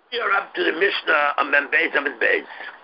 We are up to the Mishnah on Membeis and Membeis.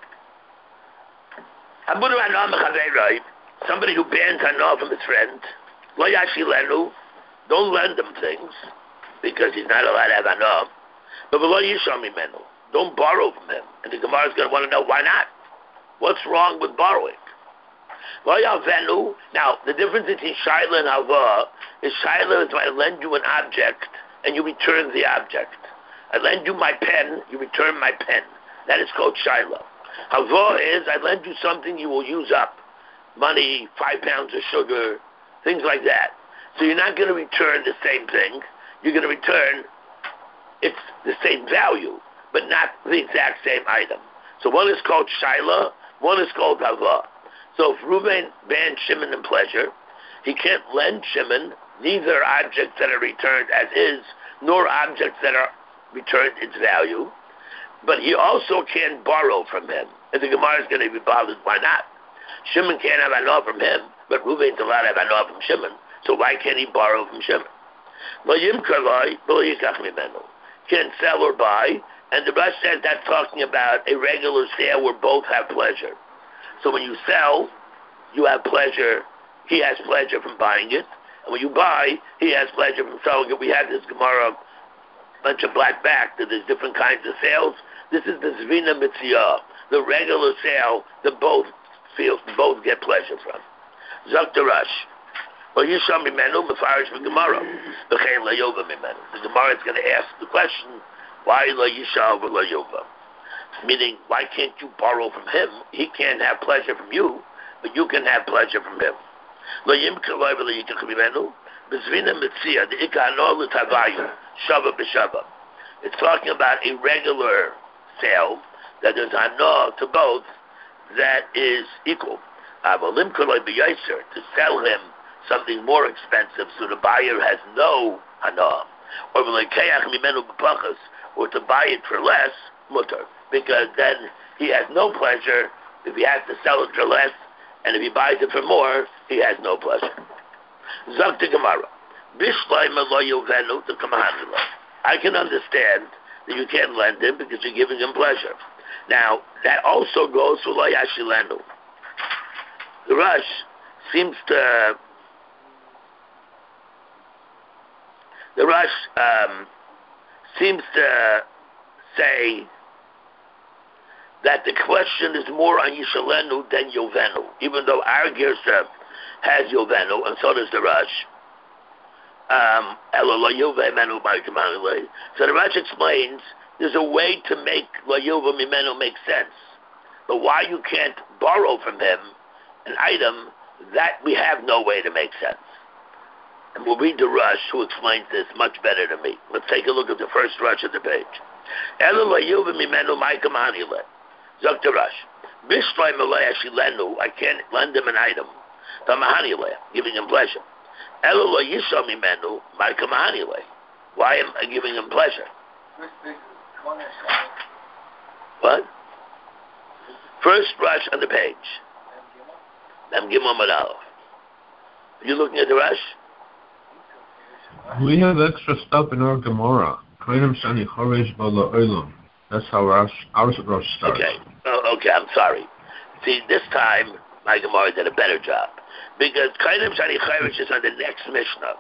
Abudu Hanah Mechaveroi, somebody who bans Hanah from his friend, Lo Yashilenu, don't lend him things, because he's not allowed to have Hanah. But Lo Yisham Mimenu, don't borrow from him. And the Gemara is going to want to know why not. What's wrong with borrowing? Lo Yavenu, now the difference between Shaila and Havah is Shaila is when I lend you an object and you return the object. I lend you my pen, you return my pen. That is called Shaila. Havah is, I lend you something you will use up. Money, 5 pounds of sugar, things like that. So you're not going to return the same thing. You're going to return, it's the same value, but not the exact same item. So one is called Shaila, one is called Havah. So if Reuven banned Shimon in pleasure, he can't lend Shimon neither objects that are returned as is, nor objects that are returned its value. But he also can't borrow from him. And the Gemara is going to be bothered, why not? Shimon can't have Hanah from him, but Reuven's allowed to have Hanah from Shimon. So why can't he borrow from Shimon? Can't sell or buy. And the Rush says that's talking about a regular sale where both have pleasure. So when you sell, you have pleasure. He has pleasure from buying it. And when you buy, he has pleasure from selling it. We had this Gemara, bunch of black back, that there's different kinds of sales. This is the Zvina Mitziyah, the regular sale that both get pleasure from. Zakta Rush. Well, you saw Mimenu, Mefarish from Gemara. The Gemara is going to ask the question, why La Yisha or La Yova? Meaning, why can't you borrow from him? He can't have pleasure from you, but you can have pleasure from him. It's talking about a regular sale that is Hanah to both that is equal. To sell him something more expensive so the buyer has no Hanah, or to buy it for less, mutter, because then he has no pleasure if he has to sell it for less, and if he buys it for more, he has no pleasure. Zakta Gemara. I can understand that you can't lend him because you're giving him pleasure. Now, that also goes for Lo Yashilenu. The Rush seems to say that the question is more on Yishalenu than Yovenu, even though our Girsa has Yovenu, and so does the Rush. So the Rush explains there's a way to make La Yova Mimenu make sense, but why you can't borrow from him an item that we have no way to make sense. And we'll read the Rush, who explains this much better than me. Let's take a look at the first Rush of the page. Dr. Rush. I can't lend him an item. Giving him pleasure. Why am I giving him pleasure? What? First Rush on the page. Are you looking at the Rush? We have extra stuff in our Gemara. That's how our Rush starts. Okay, I'm sorry. See, this time, my Gemara did a better job. Because Kainim Shani Chayrish is on the next Mishnah.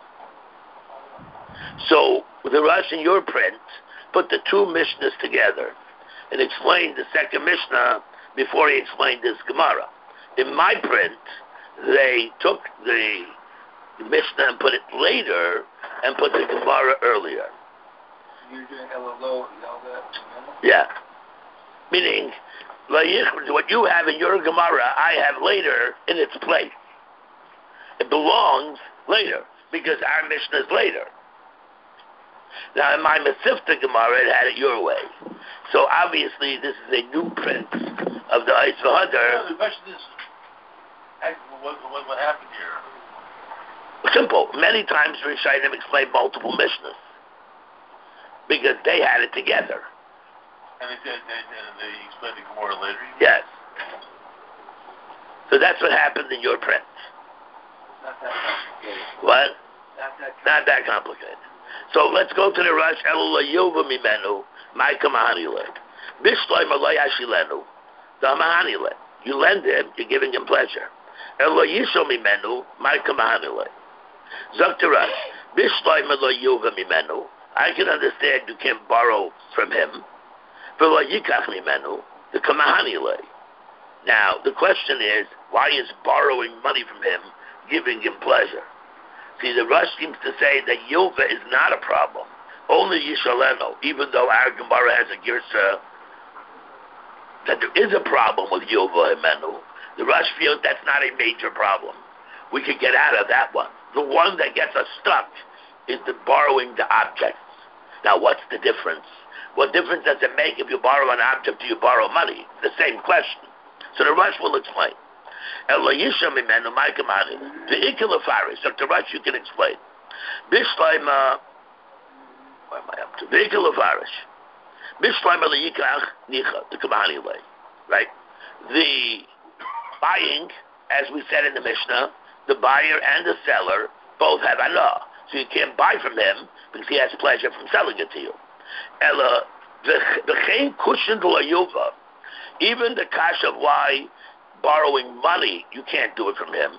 So, the Rush in your print put the two Mishnahs together and explained the second Mishnah before he explained this Gemara. In my print, they took the Mishnah and put it later and put the Gemara earlier. You're doing LLO, yeah. Meaning, what you have in your Gemara, I have later in its place. It belongs later, because our Mishnah is later. Now, in my Mesivta Gemara, it had it your way. So, obviously, this is a new print of the Eis V'Hadar. The question is, what happened here? Simple. Many times, Rishayim explained multiple Mishnahs, because they had it together. And they explained the Gemara later? Yes. So that's what happened in your print. Not that complicated. What? Not that complicated. So let's go to the Rush. my kamahanile. Bishloim alay ashilenu, the mahanile. You lend him, you're giving him pleasure. Elo yishol mimenu, my kamahanile. Zaktaras, bishloim alay yuva mimenu. I can understand you can't borrow from him. Velo yikach mimenu, the kamahanile. Now, the question is, why is borrowing money from him giving him pleasure? See, the Rush seems to say that Yilva is not a problem. Only Yishaleno, even though our Gemara has a girsa that there is a problem with Yilva Himenu. The Rush feels that's not a major problem. We can get out of that one. The one that gets us stuck is the borrowing the objects. Now, what's the difference? What difference does it make if you borrow an object or you borrow money? The same question. So the Rush will explain. The Ikilafari, so the Rush you can explain. Bishlaima, what am I up to? The Ikilafarish. Bishlaima leyikach nicha, the Kamani way. Right? The buying, as we said in the Mishnah, the buyer and the seller both have anah. So you can't buy from him because he has pleasure from selling it to you. Ella, the cushion to Yuva, even the cash of why borrowing money, you can't do it from him.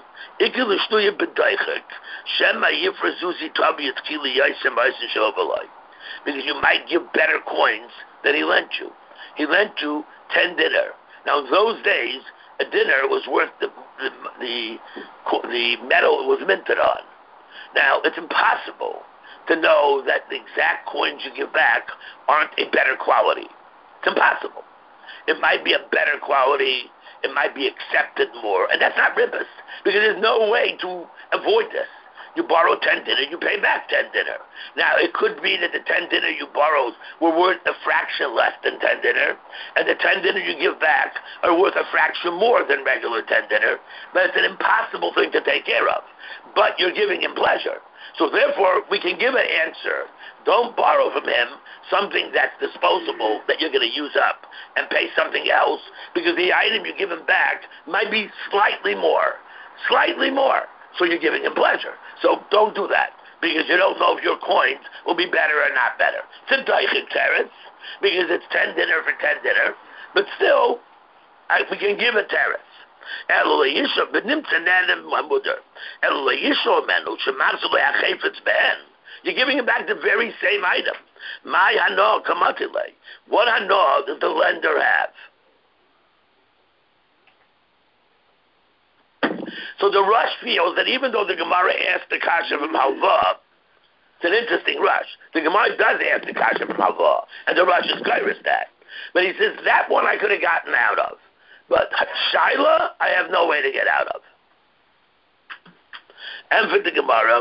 Because you might give better coins than he lent you. He lent you 10 dinar. Now, in those days, a dinar was worth the metal it was minted on. Now, it's impossible to know that the exact coins you give back aren't a better quality. It's impossible. It might be a better quality, it might be accepted more, and that's not ribbis, because there's no way to avoid this. You borrow 10 dinar, you pay back 10 dinar. Now, it could be that the 10 dinar you borrowed were worth a fraction less than 10 dinar, and the 10 dinar you give back are worth a fraction more than regular 10 dinar, but it's an impossible thing to take care of. But you're giving him pleasure. So therefore, we can give an answer. Don't borrow from him something that's disposable that you're going to use up and pay something else, because the item you give him back might be slightly more. So you're giving him pleasure. So don't do that, because you don't know if your coins will be better or not better. It's a daichik teretz, because it's 10 dinar for 10 dinar, but still, we can give a teretz. You're giving him back the very same item. What hana does the lender have? So the Rush feels that even though the Gemara asked the kasha from Halva, it's an interesting Rush. The Gemara does ask the kasha from Halva, and the Rush is gyrus that. But he says, that one I could have gotten out of. But Shaila, I have no way to get out of. And for the Gemara,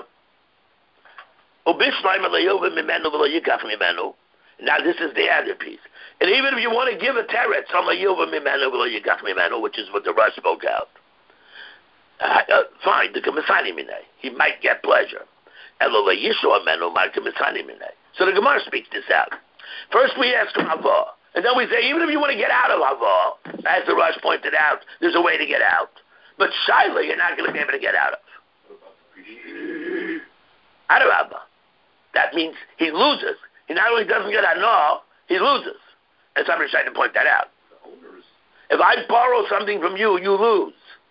now this is the other piece. And even if you want to give a teretz on which is what the Rush spoke out, fine, he might get pleasure. So the Gemara speaks this out. First we ask him Havah, and then we say, even if you want to get out of Havah, as the Rush pointed out, there's a way to get out. But Shaila, you're not going to be able to get out of. Out of Havah. That means he loses. He not only doesn't get Hana, he loses. And somebody's trying to point that out. If I borrow something from you, you lose.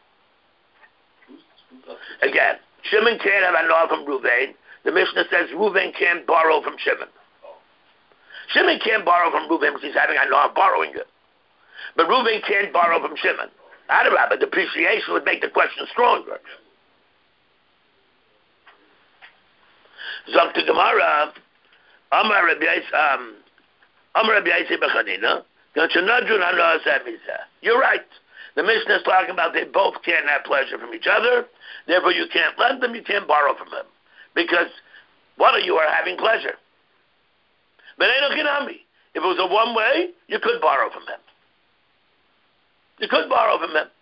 Again, Shimon can't have Hana from Ruvain. The Mishnah says Ruvain can't borrow from Shimon. Shimon can't borrow from Ruvain because he's having Hana borrowing it. But Ruvain can't borrow from Shimon. Adarabah, depreciation would make the question stronger. Zok to Gemara, Amar Rabbi Yosef Bechanina, you're right. The Mishnah is talking about they both can't have pleasure from each other, therefore you can't lend them, you can't borrow from them. Because one of you are having pleasure. But if it was a one way, you could borrow from him. You could borrow from him.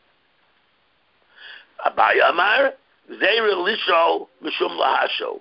Abai Amar, Zeira Lisho Mishum Lahasho.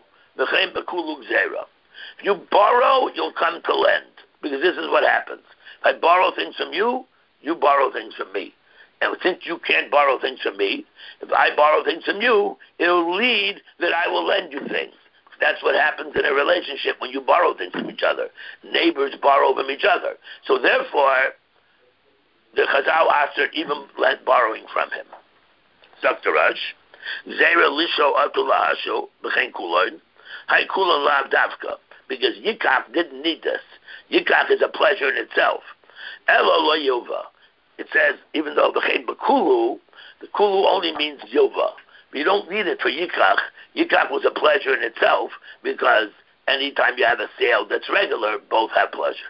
If you borrow, you'll come to lend. Because this is what happens. If I borrow things from you, you borrow things from me. And since you can't borrow things from me, if I borrow things from you, it'll lead that I will lend you things. That's what happens in a relationship when you borrow things from each other. Neighbors borrow from each other. So therefore, the Chazal asked even borrowing from him. Dr. Rush, Zera Lisho Atulahasho, B'chein Kulon, Hai Kulon Lav Davka, because Yikach didn't need this. Yikach is a pleasure in itself. Elo Lo Yova. It says, even though B'chein B'kulu, the Kulu only means Yova. You don't need it for Yikach. Yikach was a pleasure in itself because anytime you have a sale that's regular, both have pleasure.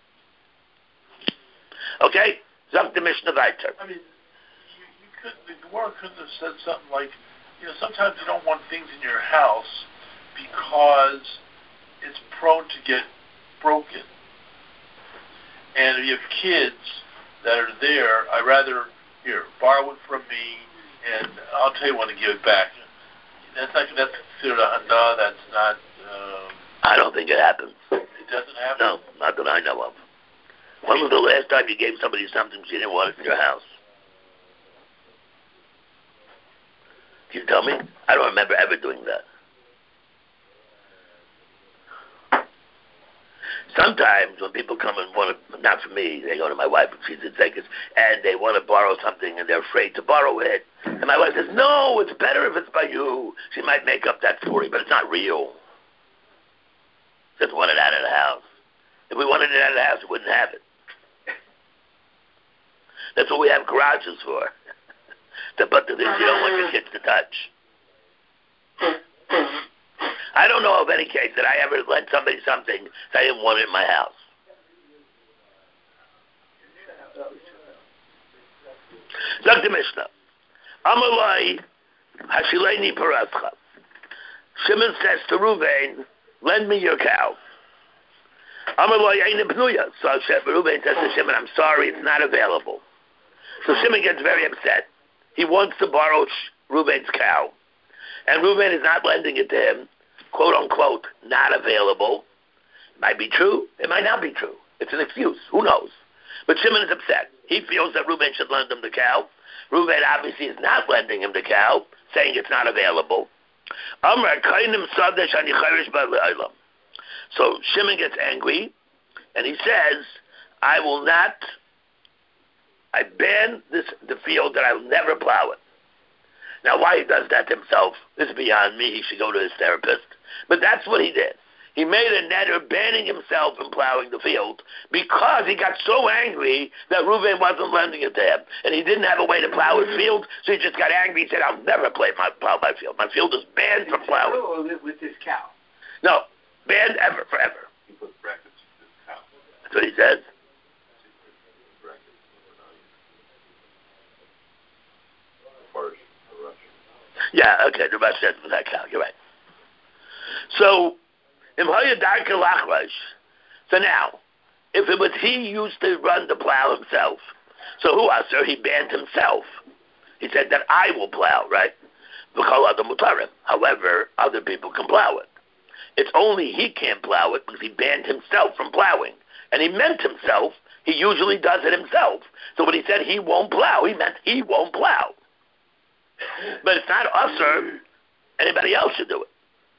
Okay? Zok the Mishnah Vayter. I mean, the Gemara couldn't have said something like, sometimes you don't want things in your house because it's prone to get broken. And if you have kids that are there, I'd rather, borrow it from me, and I'll tell you when to give it back. That's considered a hana. That's not. I don't think it happens. It doesn't happen. No, not that I know of. When was the last time you gave somebody something she didn't want in your house? Can you tell me? I don't remember ever doing that. Sometimes when people come and want to, not for me, they go to my wife, she's in Vegas, and they want to borrow something and they're afraid to borrow it. And my wife says, no, it's better if it's by you. She might make up that story, but it's not real. Just want it out of the house. If we wanted it out of the house, we wouldn't have it. That's what we have garages for. To put the things you don't want your kids to touch. I don't know of any case that I ever lent somebody something that I didn't want it in my house. Look the Mishnah. Amalai Hashileini Parascha. Shimon says to Reuven, lend me your cow. Amalai Aina Pnuya. So Reuven says to Shimon, I'm sorry, it's not available. So Shimon gets very upset. He wants to borrow Reuven's cow. And Reuven is not lending it to him, quote unquote, not available. It might be true, it might not be true. It's an excuse, who knows? But Shimon is upset. He feels that Reuven should lend him the cow. Reuven obviously is not lending him the cow, saying it's not available. So Shimon gets angry, and he says, I ban the field that I will never plow it. Now, why he does that to himself is beyond me. He should go to his therapist. But that's what he did. He made a netter banning himself from plowing the field because he got so angry that Reuven wasn't lending it to him. And he didn't have a way to plow his field, so he just got angry. He said, I'll never plow my field. My field is banned from plowing. Or with his cow? No, banned ever, forever. He put brackets in his cow. That's what he says. Yeah, okay, the Rush says for that cow, you're right. So, so now, if it was he used to run the plow himself, so who else? He banned himself. He said that I will plow, right? However, other people can plow it. It's only he can't plow it because he banned himself from plowing. And he meant himself. He usually does it himself. So when he said he won't plow, he meant he won't plow. But it's not us or anybody else should do it.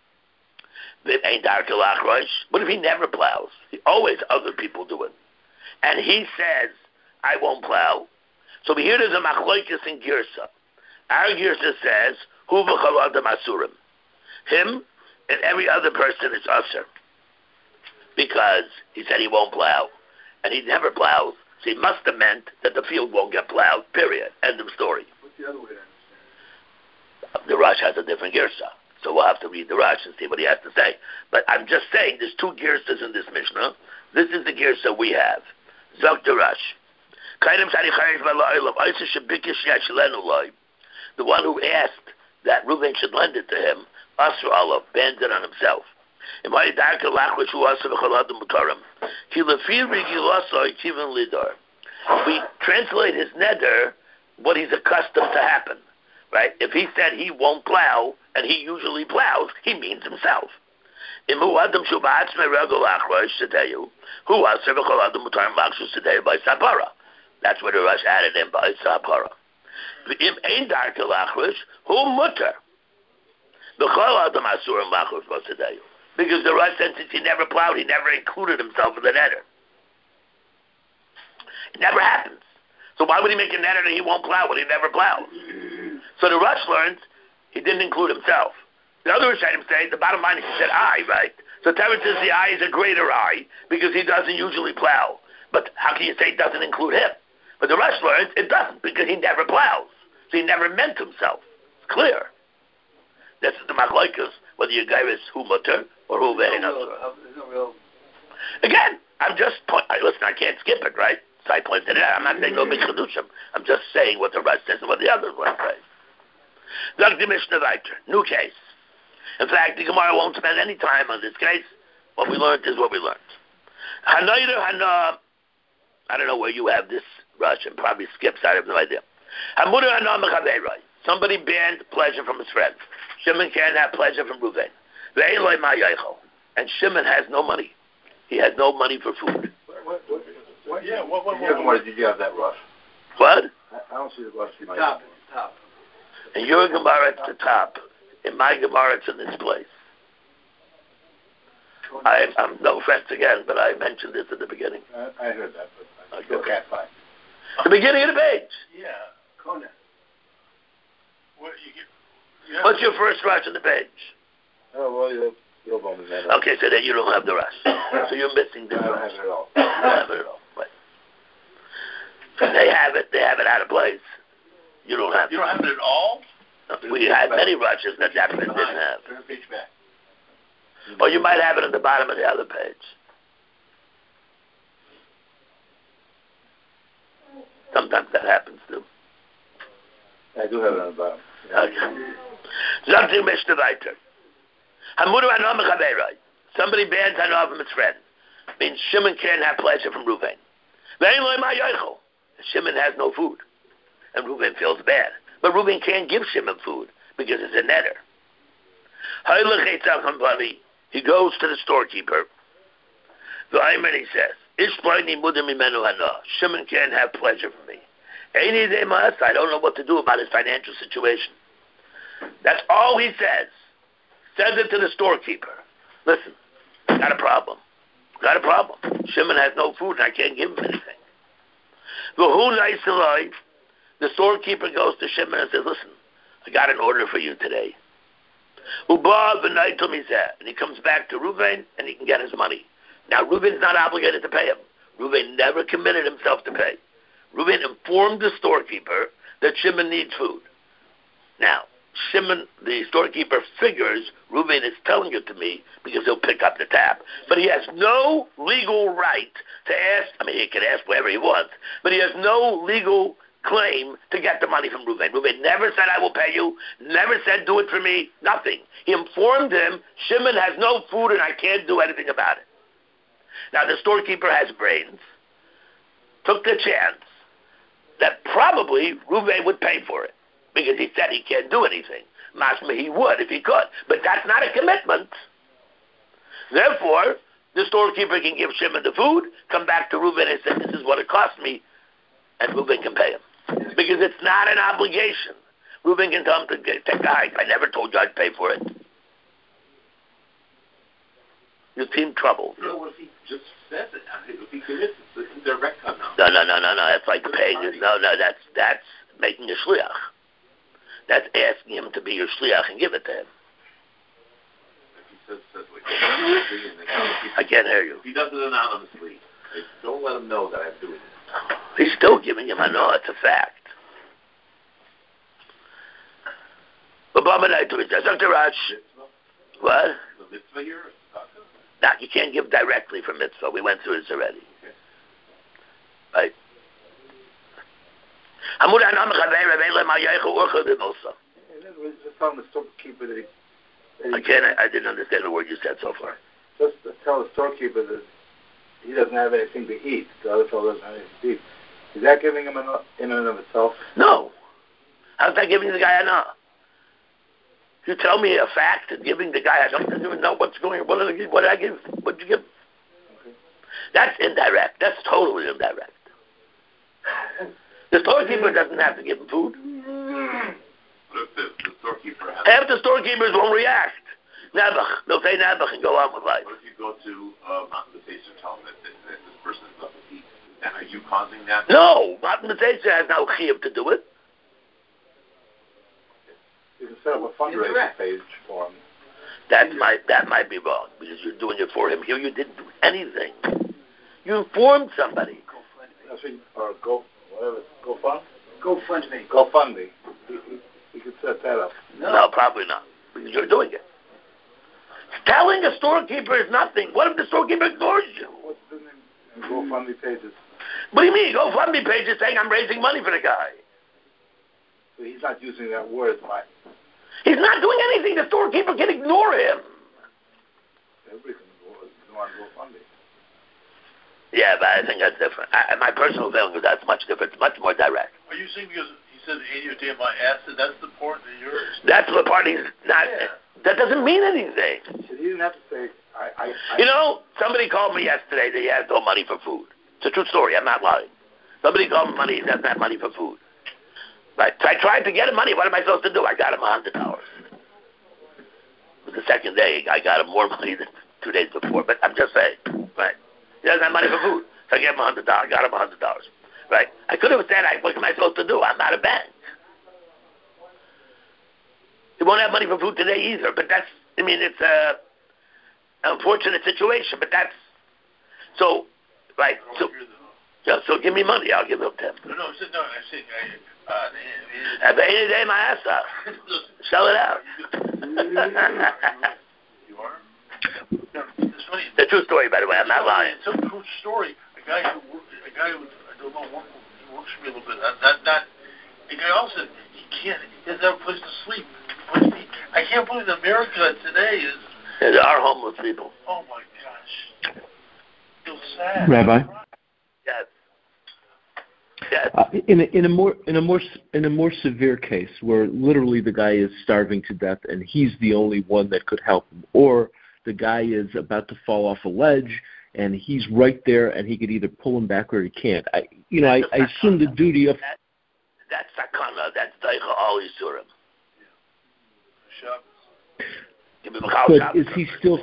What if he never plows? Always other people do it. And he says, I won't plow. So here there's a machloikis in Girsa. Our Girsa says, Hu v'chol adam asurim. Him and every other person is usher. Because he said he won't plow. And he never plows. So he must have meant that the field won't get plowed, period. End of story. What's the other way to understand? The Rush has a different Girsa. So we'll have to read the Rush and see what he has to say. But I'm just saying, there's two Girsas in this Mishnah. This is the Girsa we have. Zok the Rush. The one who asked that Reuven should lend it to him, Asr Allah, banned it on himself. We translate his neder, what he's accustomed to happen. Right? If he said he won't plow, and he usually plows, he means himself. That's where the Rush added in by Sapara. Because the Rosh said since he never plowed, he never included himself in the neder. It never happens. So why would he make a neder that he won't plow when he never plows? So the Rosh learns he didn't include himself. The other Rishonim say the bottom line is he said I, right? So Teretz says the I is a greater I because he doesn't usually plow. But how can you say it doesn't include him? But the Rosh learns it doesn't because he never plows. So he never meant himself. It's clear. This is the machlokes, whether you gairis who mutter or who ve'en asur. Again, I'm just listen. I can't skip it, right? So I pointed it out. I'm not saying no big chedushim. I'm just saying what the Rosh says and what the others want to say. Zog the Mishnah weiter. New case. In fact, the Gemara won't spend any time on this case. What we learned is what we learned. Hanayder Hana. I don't know where you have this Rosh and probably skips. I have no idea. Hamuder Hana Mechaverai. Somebody banned pleasure from his friend. Shimon can't have pleasure from Reuven. And Shimon has no money. He has no money for food. What did you have that Rosh? What? I don't see the Rosh. Top. In your Gemara, it's the top. In my Gemara, it's in this place. I'm no offense again, but I mentioned this at the beginning. I heard that, but I still can't find. The beginning of the page. Yeah. Kona. What's your first rush on the page? Oh, well, you'll bump that. Okay, so then you don't have the rush. So you're missing the I don't rush. have it at all. You don't have it at all. Right. They have it out of place. You don't have it. You don't have it at all? We had many rushes that print didn't have. Turn the page back. Or you might have it at the bottom of the other page. Sometimes that happens too. I do have it on the bottom. Okay. Something Mishnah weiter. Hamudu Hana Mechaverai. Somebody bans Hana from his friend. Means Shimon can't have pleasure from Reuven. Shimon has no food. And Reuven feels bad. But Reuven can't give Shimon food because it's a neder. He goes to the storekeeper. He says, Shimon can't have pleasure from me. I don't know what to do about his financial situation. That's all he says. Says it to the storekeeper. Listen, got a problem. Shimon has no food and I can't give him anything. The storekeeper goes to Shimon and says, listen, I got an order for you today. And he comes back to Reuven and he can get his money. Now, Reuven's not obligated to pay him. Reuven never committed himself to pay. Reuven informed the storekeeper that Shimon needs food. Now, Shimon, the storekeeper, figures Reuven is telling it to me because he'll pick up the tab. But he has no legal right to ask. I mean, he can ask wherever he wants, but he has no legal claim to get the money from Reuven. Reuven never said, I will pay you, never said, do it for me, nothing. He informed him, Shimon has no food and I can't do anything about it. Now, the storekeeper has brains, took the chance that probably Reuven would pay for it because he said he can't do anything. Mashma, he would if he could, but that's not a commitment. Therefore, the storekeeper can give Shimon the food, come back to Reuven and say, this is what it cost me, and Reuven can pay him. Because it's not an obligation. Reuven can tell him to take a hike. I never told you I'd pay for it. You seem troubled. No, what if he just says it? If he commits it, it's a direct cut now. No. That's like paying. No, that's making a shliach. That's asking him to be your shliach and give it to him. If he says like, I can't hear you. If he does it anonymously, don't let him know that I'm doing it. He's still giving him a no. It's a fact. What? The mitzvah here? No, you can't give directly from mitzvah. We went through this already. Okay. Right? Just tell the storekeeper that I didn't understand the word you said so far. Just tell the storekeeper that he doesn't have anything to eat. The other fellow doesn't have anything to eat. Is that giving him in and of itself? No. How's that giving the guy a no? You tell me a fact and giving the guy, I don't even know what's going on. What did I give? What did you give? Okay. That's indirect. That's totally indirect. The storekeeper doesn't have to give him food. What if the storekeeper has... Half the storekeepers won't react. Nebuch. They'll say Nebuch and go on with life. What if you go to Matan B'Tzeitzer and tell them that this person is not to eat? And are you causing that? No. Matan B'Tzeitzer has no chiyuv to do it. You can set up a fundraising page for him. That might be wrong because you're doing it for him. Here you didn't do anything. You informed somebody. Or GoFund? GoFundMe. GoFundMe. You could set that up. No, probably not because you're doing it. Telling a storekeeper is nothing. What if the storekeeper ignores you? What's the name? GoFundMe pages. What do you mean? GoFundMe page is saying I'm raising money for the guy. So he's not using that word, right? He's not doing anything. The storekeeper can ignore him. Everybody can go on GoFundMe. Yeah, but I think that's different. My personal feeling is that's much different. It's much more direct. Are you saying because he said 80 a day of my acid, that's the part that you're... That's the part he's not... Yeah. That doesn't mean anything. So he didn't have to say, You know, somebody called me yesterday that he has no money for food. It's a true story. I'm not lying. Somebody called me money. He doesn't have money for food. Right. So I tried to get him money. What am I supposed to do? I got him $100. The second day, I got him more money than 2 days before. But I'm just saying, right? He doesn't have money for food. So I gave him $100. I got him $100. Right? I could have said, what am I supposed to do? I'm not a bank. He won't have money for food today either. But that's, it's an unfortunate situation. But that's, so, right? So give me money. I'll give him to him. No, I said, At the end of the day, my ass out. Sell it out. You are? No, it's funny. It's a true story, by the way. I'm not lying. It's a true story. A guy who I don't know, works for me a little bit. A guy also, he doesn't have a place to sleep. I can't believe America today is... Yeah, there are homeless people. Oh, my gosh. Feel sad. Rabbi? Yes. Yes. In a more severe case where literally the guy is starving to death and he's the only one that could help him, or the guy is about to fall off a ledge and he's right there and he could either pull him back or he can't. I assume the duty of that's sakana. That's daicha al yisurim. But is he still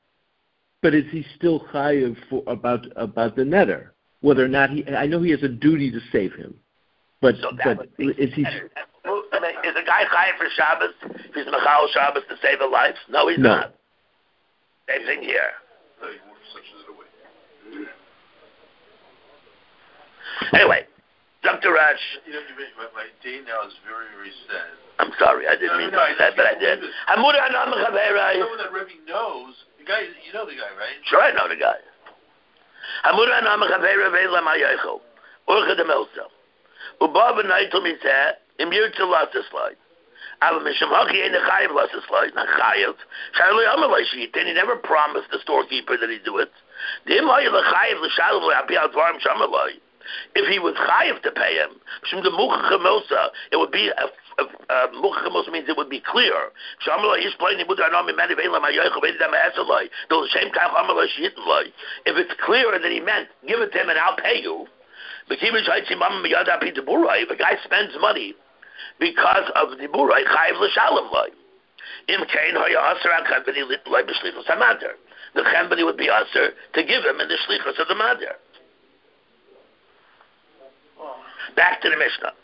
chayav about the netter? Whether or not I know he has a duty to save him, but is he? Is a guy chayav for Shabbos? He's mechal Shabbos to save a life? No, he's not. Same thing here. Anyway, Dr. Rash. My day now is very, very sad. I'm sorry, I didn't mean to say that, but I did. Someone that Rebbe knows, the guy, you know the guy, right? Sure, I know the guy. He never promised the storekeeper that he'd do it. If he was chayiv to pay him, it would be means it would be clear. If it's clear that he meant, give it to him and I'll pay you. If a guy spends money because of the buray, chayiv l'shalom loy. The company would be usher to give him in the shlichus of the madir. Back to the Mishnah.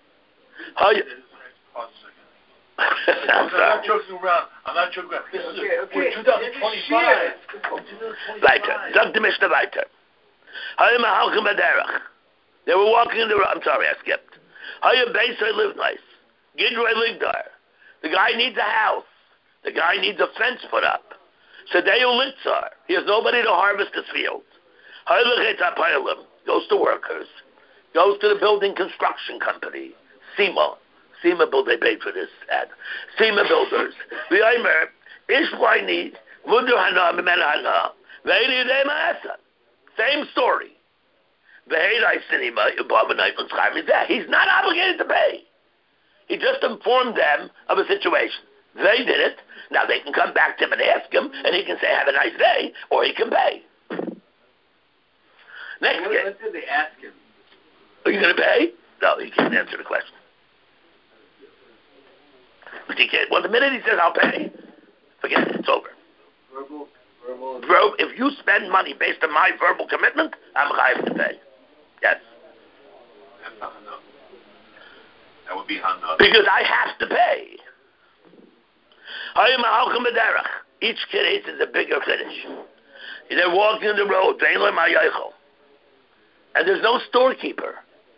I'm not joking around. This is we're 2025. Weiter. Sag the Mishnah weiter. They were walking in the road. I'm sorry, I skipped. Live nice. Gidrei Ligdar. The guy needs a house. The guy needs a fence put up. Sadeu Litzar. He has nobody to harvest his field. Goes to workers. Goes to the building construction company. SEMA build. They paid for this ad. SEMA builders. V'aymer Ishwaini Vudu Hana Mimena Hana Ve'ini Yudei Ma'asa. Same story. He's not obligated to pay. He just informed them of a situation. They did it. Now they can come back to him and ask him, and he can say, have a nice day, or he can pay. Next game. What did they ask him? Are you going to pay? No, he can't answer the question. But he can't. Well, the minute he says, I'll pay, forget it. It's over. Verbal. If you spend money based on my verbal commitment, I'm chayav to pay. Yes. That's not enough. That would be enough. Because I have to pay. Each kiddush is a bigger kiddush. They're walking the road, and there's no storekeeper.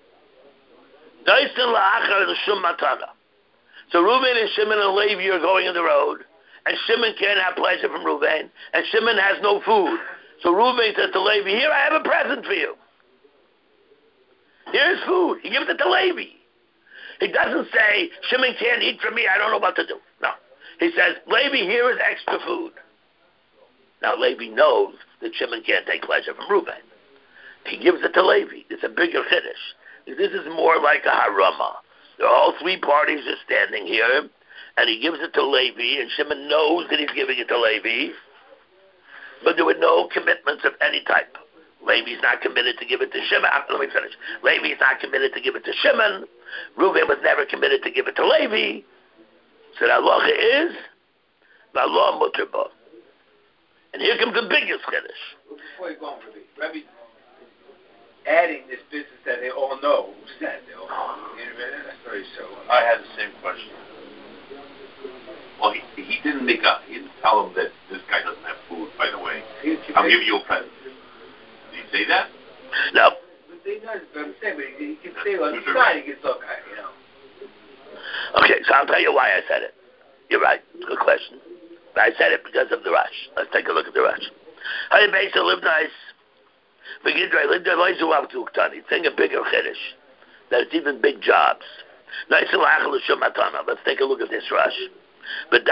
So Reuben and Shimon and Levi are going on the road, and Shimon can't have pleasure from Reuben, and Shimon has no food. So Reuben says to Levi, here, I have a present for you. Here's food. He gives it to Levi. He doesn't say, Shimon can't eat from me, I don't know what to do. No. He says, Levi, here is extra food. Now Levi knows that Shimon can't take pleasure from Reuben. He gives it to Levi. It's a bigger chiddush. This is more like a harama. All three parties are standing here, and he gives it to Levi, and Shimon knows that he's giving it to Levi, but there were no commitments of any type. Levi's not committed to give it to Shimon. Let me finish. Levi's not committed to give it to Shimon. Reuben was never committed to give it to Levi. So the halacha is v'alo muter bo. And here comes the biggest chiddush. Before you go on, Rabbi, adding this business that they all know who said they all know. That's very so. I had the same question. Well, he didn't he didn't tell him that this guy doesn't have food, by the way. I'll give you a present. Did he say that? No. But he can say on the side, he gets look, Okay, so I'll tell you why I said it. You're right. Good question. But I said it because of the rush. Let's take a look at the rush. Hey, Beisa, live nice. Begin to live the thing a bigger chiddush. That it's even big jobs. Let's take a look at this rush. But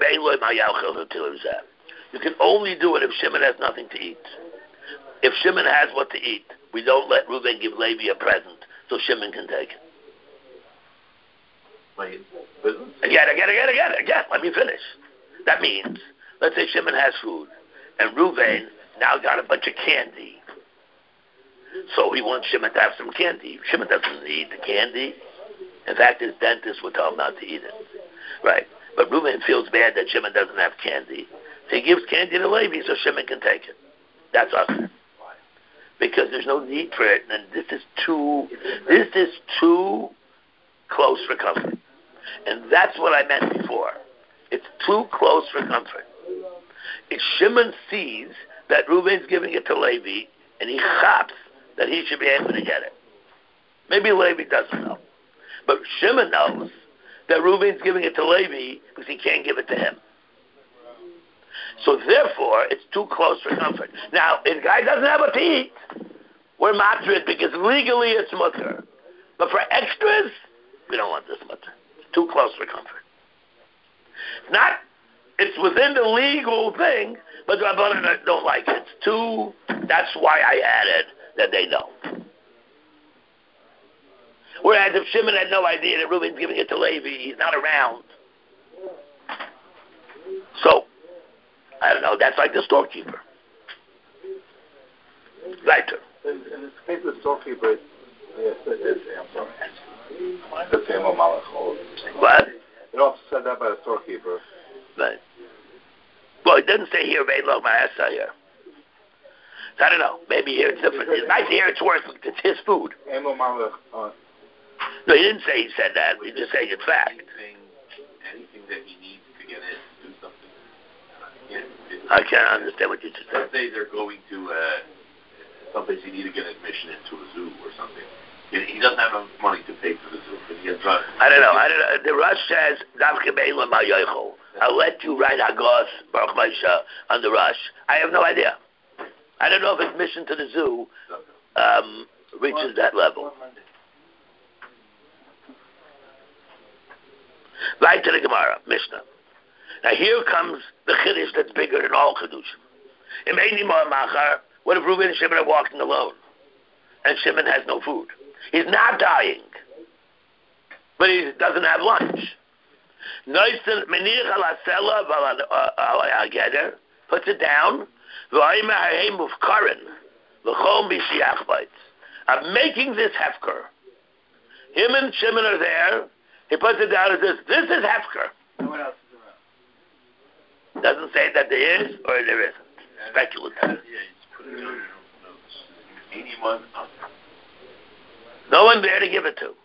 you can only do it if Shimon has nothing to eat. If Shimon has what to eat, we don't let Reuben give Levi a present so Shimon can take it. Again. Let me finish. That means, let's say Shimon has food, and Reuben now got a bunch of candy. So he wants Shimon to have some candy. Shimon doesn't need the candy. In fact, his dentist would tell him not to eat it. Right. But Reuben feels bad that Shimon doesn't have candy. So he gives candy to Levi so Shimon can take it. That's us. Because there's no need for it, and this is too close for comfort. And that's what I meant before. It's too close for comfort. If Shimon sees that Reuben's giving it to Levi, and he chops that he should be able to get it. Maybe Levi doesn't know. But Shimon knows that Reuben's giving it to Levi because he can't give it to him. So therefore, it's too close for comfort. Now, if the guy doesn't have what to eat, we're matrid because legally it's mutter. But for extras, we don't want this mutter. It's too close for comfort. It's within the legal thing, but the Rabbanan don't like it. It's too, that's why I added that they know. Whereas if Shimon had no idea that Reuben's giving it to Levi, he's not around. So, I don't know, that's like the storekeeper. Right. In this case, the storekeeper, yes, I'm sorry. The same Malach. What? It also said that by the storekeeper. Right. Well, it doesn't say here, Ve'lo Ma'asa here. So I don't know. Maybe here it's different. It might say here it's worth it. It's his food. No, he didn't say he said that. He's just saying it's fact. Anything that he needs to get in to do something. I can't understand what you just said. Let's say they're going to someplace you need to get admission into a zoo or something. He doesn't have enough money to pay for the zoo, but he has drugs. I don't know. The Rush says, I'll let you write Hagos, Baruch Maisha, on the Rush. I have no idea. I don't know if admission to the zoo reaches that level. Right to the Gemara, Mishnah. Now here comes the Chiddush that's bigger than all Chidushim. What if Reuben and Shimon are walking alone? And Shimon has no food. He's not dying. But he doesn't have lunch. Puts it down. I'm making this hefker. Him and Shimon are there. He puts it down and says, this is hefker. No one else is around. Doesn't say that there is or there isn't. Speculative. Yeah, you just put it down in your notes. Anyone up? No one there to give it to.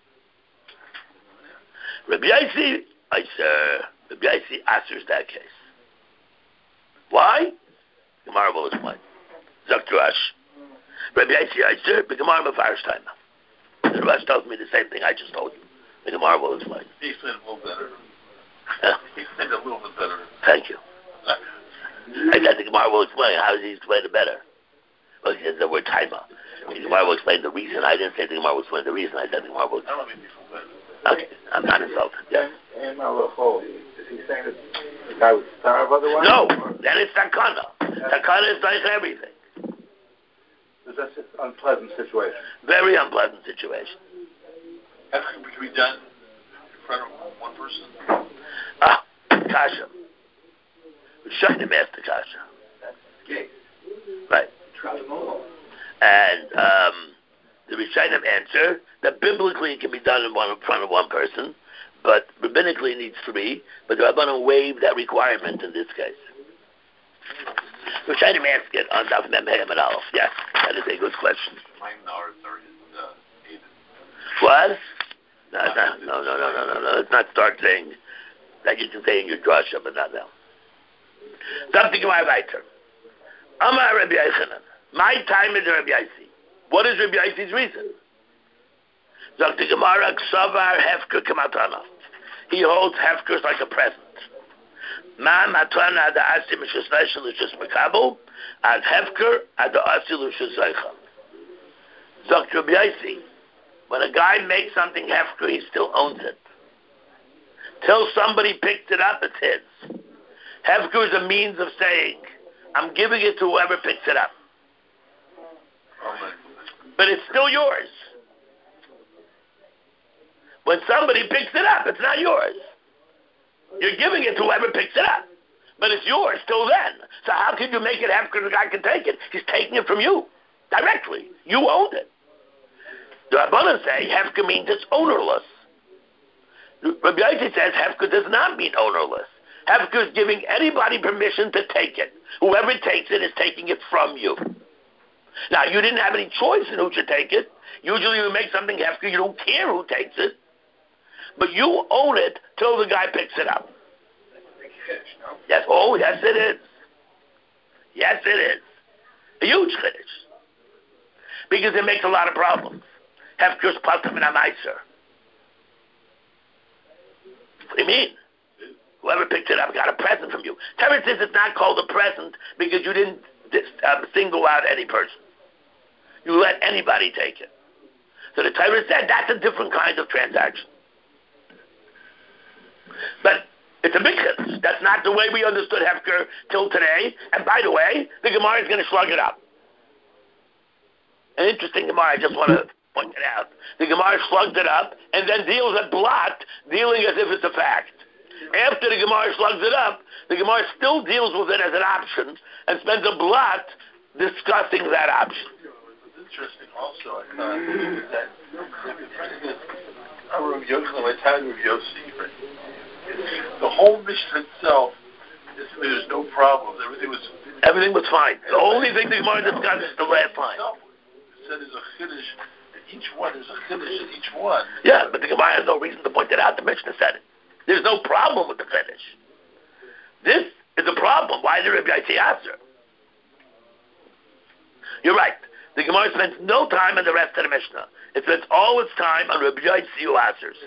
Rabbi Yossi, Rabbi Yossi answers that case. Why? Gemara will explain. Dr. Rush. Rabbi Yossi answer, the Gemara Mefarish time. The Rush tells me the same thing I just told you. The Gemara will explain. He explained it a little better. Huh? He explained it a little bit better. Thank you. I said the Gemara will explain. How does he explain it better? Well, he says the word taima. The Gemara will explain the reason. I didn't say the Gemara will explain the reason. I said the Gemara will I explain. don't mean before better. Okay, I'm not insulted. Yeah. In Malachol, is he saying that the guy would starve otherwise? No, that is takana. Takana is like everything. That's an unpleasant situation. Very unpleasant situation. Everything can be done in front of one person. Kasha. Shouldn't have asked the Kasha. That's the case. Right. And the Rishonim answer that biblically it can be done in front of one person, but rabbinically it needs three, but the Rabbanan waived that requirement in this case. Rishonim ask it on Daf Mem Hey Amud Aleph. Yes, that is a good question. What? No. Let's not start saying that you can say in your drasha, but not now. Something to my writer. Amar Rabbi Yochanan. My time is Rabbi Yossi. What is Rabbi Yossi's reason? Dr. Gemara Ksavar Hefker Kamatana. He holds Hefkers like a present. Ma Matana the Asi Mishasnashal Lushas Makabel, ad Hefker ad the Asi Lushas Zeicha. Dr. Rabbi Yossi, when a guy makes something Hefker, he still owns it. Till somebody picks it up, it's his. Hefker is a means of saying, I'm giving it to whoever picks it up. But it's still yours. When somebody picks it up, it's not yours. You're giving it to whoever picks it up. But it's yours still then. So how can you make it Hefker the guy can take it? He's taking it from you. Directly. You owned it. The Rabbanan say Hefker means it's ownerless. Rabbi Yossi says Hefker does not mean ownerless. Hefker is giving anybody permission to take it. Whoever takes it is taking it from you. Now, you didn't have any choice in who should take it. Usually you make something Hefker, you don't care who takes it. But you own it till the guy picks it up. Yes, yes it is. Yes it is. A huge chiddush. Because it makes a lot of problems. Hefker's patam and amaiser. What do you mean? Whoever picked it up got a present from you. Teretz says it's not called a present because you didn't single out any person. You let anybody take it. So the Torah said that's a different kind of transaction. But it's a big chiddush. That's not the way we understood Hefker till today. And by the way, the Gemara is going to slug it up. An interesting Gemara, I just want to point it out. The Gemara slugged it up and then deals at blot, dealing as if it's a fact. After the Gemara slugs it up, the Gemara still deals with it as an option and spends a blot discussing that option. What's interesting also, I thought, that Rabbi Yochanan, my time Rabbi Yossi, the whole mission itself, there's no problems. Everything was fine. The only thing the Gemara discussed is the last line. It said there's a chiddush, and each one is a chiddush in each one. Yeah, but the Gemara has no reason to point it out. The Mishnah said it. There's no problem with the chiddush. This is a problem. Why did Rabbi Yossi answer? You're right. The Gemara spends no time on the rest of the Mishnah. It spends all its time on Rabbi Yossi who answers.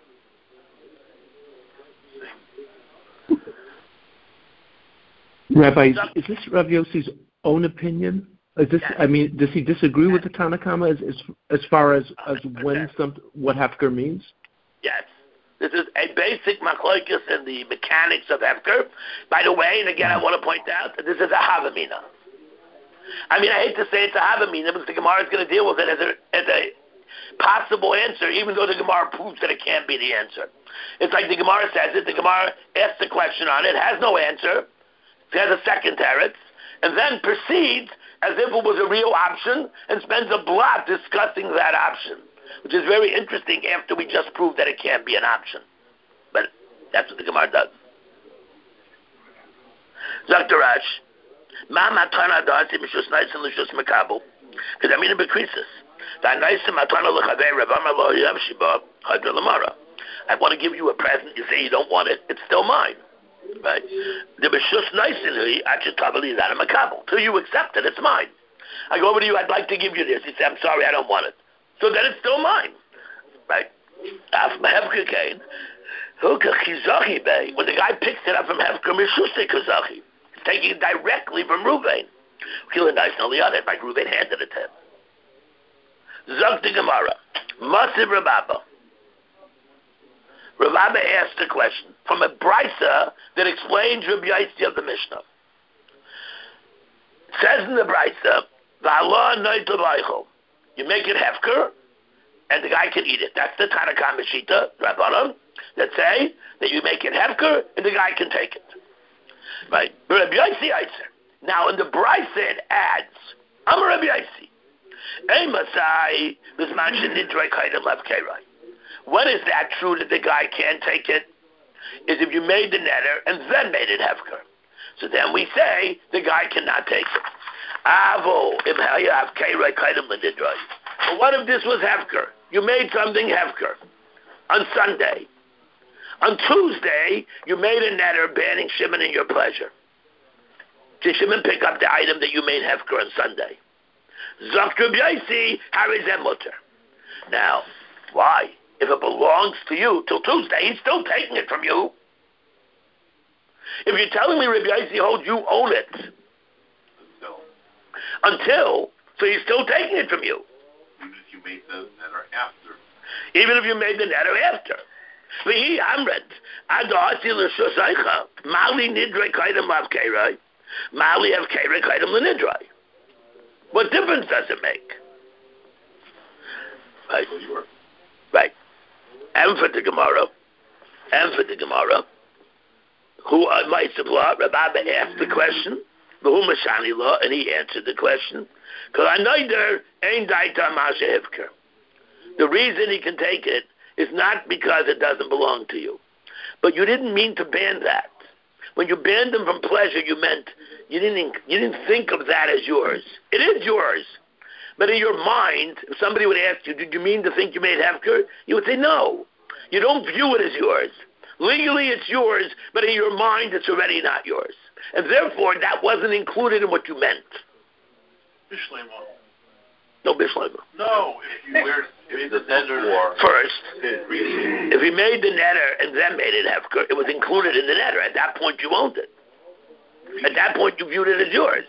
Rabbi, is this Rabbi Yossi's own opinion? Is this? I mean, does he disagree with the Tanakama as far as when what Hefker means? Yes. This is a basic machlokes in the mechanics of Hefker. By the way, and again, I want to point out that this is a havamina. I mean, I hate to say it's a havamina because the Gemara is going to deal with it as a possible answer, even though the Gemara proves that it can't be the answer. It's like the Gemara says it. The Gemara asks a question on it, has no answer. It has a second teretz, and then proceeds as if it was a real option and spends a blot discussing that option, which is very interesting after we just proved that it can't be an option. But That's what the Gemara does. Zok Darash, Ma matana da'asi mishus naisin l'shus makabel. Because I mean it bekrisis. V'anaisim matana l'chavei Ravama lo yav shiba hadra l'mara. I want to give you a present. You say you don't want it. It's still mine. Right? The mishus naisin hui achetavali is out of makabel. Till you accept it, it's mine. I go over to you, I'd like to give you this. You say, I'm sorry, I don't want it. So then it's still mine. Right? When the guy picks it up from Hefker Mishusei Kazachi, he's taking it directly from Ruvain. Nice on the other, like Ruvain handed it to him. Zok the Gemara, Masiv Rababa. Rababa asked a question from a brisa that explains Rabbi Yaisi of the Mishnah. It says in the brisa, you make it Hefker, and the guy can eat it. That's the Tanakh Meshita, Rabbanon, that say that you make it Hefker, and the guy can take it. Right? Rabbi Yaisi Eiser. Now, in the Brisa, it adds, I'm a Rabbi Yaisi. When is that true that the guy can't take it? Is if you made the netter and then made it Hefker. So then we say the guy cannot take it. But what if this was Hefker? You made something Hefker on Sunday. On Tuesday, you made a netter banning Shimon in your pleasure. Did Shimon pick up the item that you made Hefker on Sunday? Zok Rabbi Yaisi, how is that mutter? Now, why? If it belongs to you till Tuesday, he's still taking it from you. If you're telling me Rabbi Yaisi holds you own it, until, so he's still taking it from you. Even if you made the netter after. Even if you made the netter after. V'hi amret, ad'asi l'shosaycha, mali nidrei kaidem lav keirai, mali have keirai kaidem l'nidrei. What difference does it make? Right. Right. And for the Gemara, who might supply, Rabbi asked the question, and he answered the question. The reason he can take it is not because it doesn't belong to you. But you didn't mean to ban that. When you banned them from pleasure, you meant you didn't think of that as yours. It is yours. But in your mind, if somebody would ask you, did you mean to think you made Hefker? You would say no. You don't view it as yours. Legally it's yours, but in your mind it's already not yours. And therefore that wasn't included in what you meant. Bishlema. No Bishlema. No, if the netter first, if he made the netter and then made it Hefker, it was included in the netter. At that point you owned it. At that point you viewed it as yours.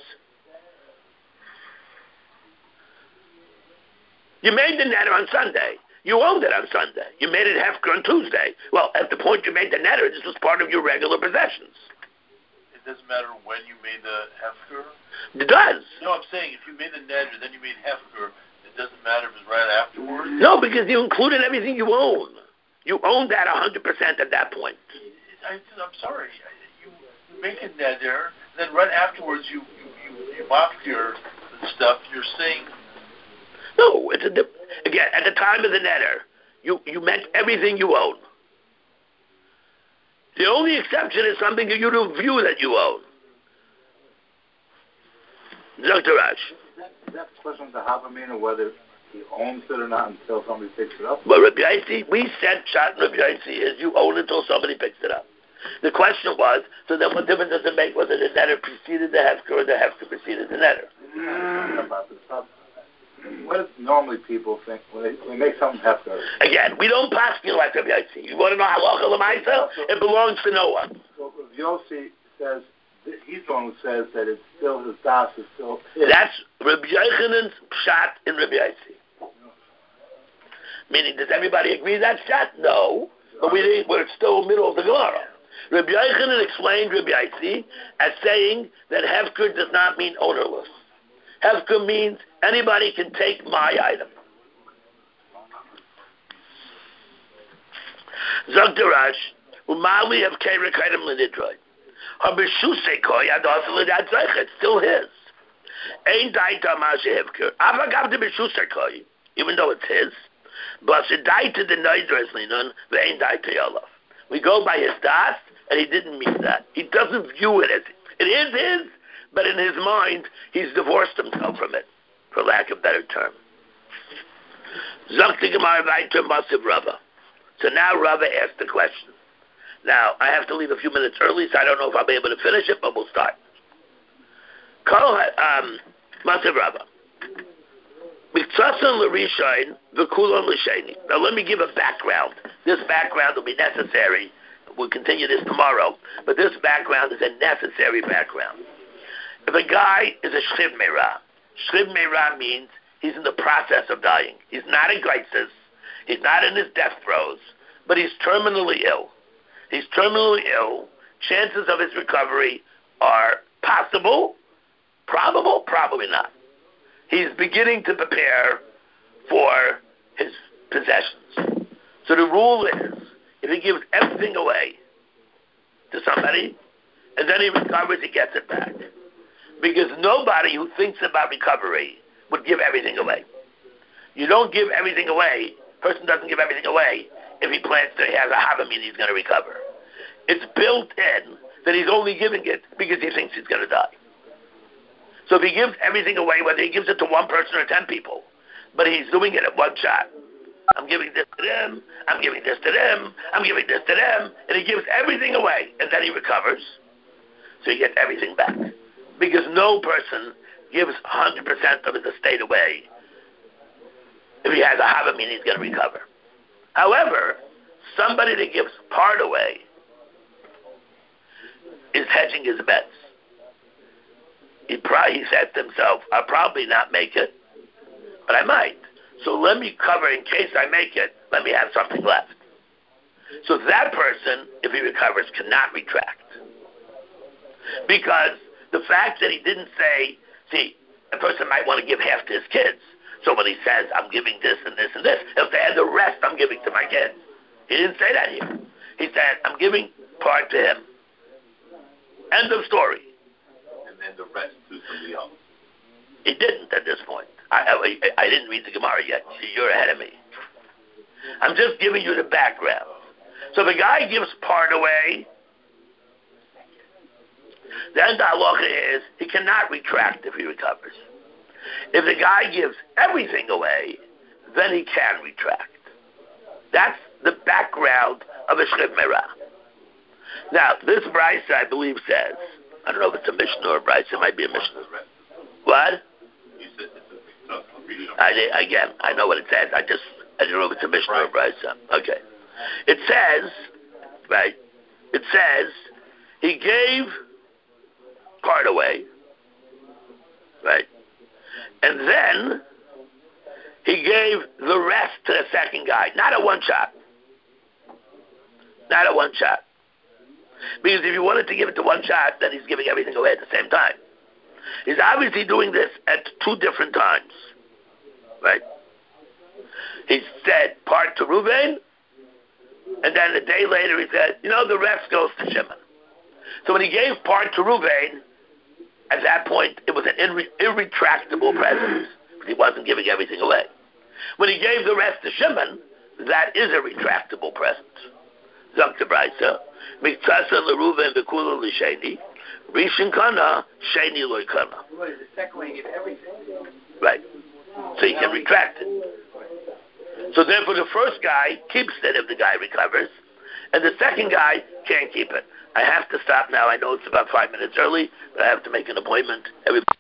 You made the netter on Sunday. You owned it on Sunday. You made it Hefker on Tuesday. Well, at the point you made the netter, this was part of your regular possessions. It doesn't matter when you made the Hefker? It does. No, I'm saying if you made the netter, then you made Hefker, it doesn't matter if it's right afterwards? No, because you included everything you own. You own that 100% at that point. I'm sorry. You make a netter, then right afterwards you mop your stuff. You're saying... No, it's again, at the time of the netter, you meant everything you own. The only exception is something that you don't view that you own. Dr. Raj. Is that question of the Havamina, whether he owns it or not until somebody picks it up? Well, Rabbi Yaisi, we said Shat Rabbi Yaisi is you own it until somebody picks it up. The question was, so then what difference does it make whether the netter preceded the Hefker or the Hefker preceded the netter? What do normally people think when they make something Hefker? Again, we don't pass you like Rabbi Yaisi. You want to know halacha l'maisa? It belongs to no one. So Yossi says, he's the one who says that it's still his das is still his. That's Rabbi Yochanan's pshat in Rabbi Yaisi. Meaning, does everybody agree that's pshat? No. But we're still middle of the Gemara. Rabbi Yochanan explained Rabbi Yaisi as saying that Hefker does not mean ownerless. Hefker means anybody can take my item. Zog Darash, Umawi have Kerek item l'nidroi. Habishusei koy adosel l'datzaych, it's still his. Ein daita mashe Hefker. Avagav de bishusei koy, even though it's his. But it died to the nidroi linon, ve'ein daita yolav. We go by his das, and he didn't mean that. He doesn't view it as it is his, but in his mind, he's divorced himself from it, for lack of a better term. Zakti Gemara Vaiter Masiv Rava. So now Rava asked the question. Now, I have to leave a few minutes early, so I don't know if I'll be able to finish it, but we'll start. Masiv Rava. Now let me give a background. This background will be necessary. We'll continue this tomorrow, but this background is a necessary background. If a guy is a Shchiv Meirah means he's in the process of dying. He's not in crisis. He's not in his death throes, but he's terminally ill. He's terminally ill. Chances of his recovery are possible, probable, probably not. He's beginning to prepare for his possessions. So the rule is, if he gives everything away to somebody, and then he recovers, he gets it back. Because nobody who thinks about recovery would give everything away. You don't give everything away. Person doesn't give everything away if he plans to, he has a Havamina, he's going to recover. It's built in that he's only giving it because he thinks he's going to die. So if he gives everything away, whether he gives it to one person or 10 people, but he's doing it at one shot. I'm giving this to them, I'm giving this to them, I'm giving this to them, and he gives everything away, and then he recovers, so he gets everything back. Because no person gives 100% of his estate away. If he has a Havamina, he's going to recover. However, somebody that gives part away is hedging his bets. He said to himself, I'll probably not make it, but I might. So let me cover, in case I make it, let me have something left. So that person, if he recovers, cannot retract. Because the fact that he didn't say, see, a person might want to give half to his kids. So when he says, I'm giving this and this and this, he'll say, and the rest I'm giving to my kids. He didn't say that here. He said, I'm giving part to him. End of story. And then the rest to somebody else. He didn't at this point. I didn't read the Gemara yet. You're ahead of me. I'm just giving you the background. So the guy gives part away. Then the halacha is he cannot retract if he recovers. If the guy gives everything away, then he can retract. That's the background of a Shchiv Meirah. Now, this Brisa, I believe, says, I don't know if it's a Mishnah or a Brisa, it might be a Mishnah. What? I know what it says. I don't know if it's a Mishnah or a Brisa. Okay. It says, right, it says, he gave part away, right, and then he gave the rest to the second guy, not at one shot. Not at one shot. Because if you wanted to give it to one shot, then he's giving everything away at the same time. He's obviously doing this at two different times. Right? He said part to Reuven, and then a day later he said, the rest goes to Shimon. So when he gave part to Reuven, at that point it was an irretractable present. He wasn't giving everything away. When he gave the rest to Shimon, that is a retractable present. Zakta Braisa, Miktsasa l'Reuven v'kula l'Sheni, Rishon kana, Sheni loy kana. The second one, you give everything. Right. So you can retract it. So therefore the first guy keeps it if the guy recovers, and the second guy can't keep it. I have to stop now. I know it's about 5 minutes early, but I have to make an appointment. Everybody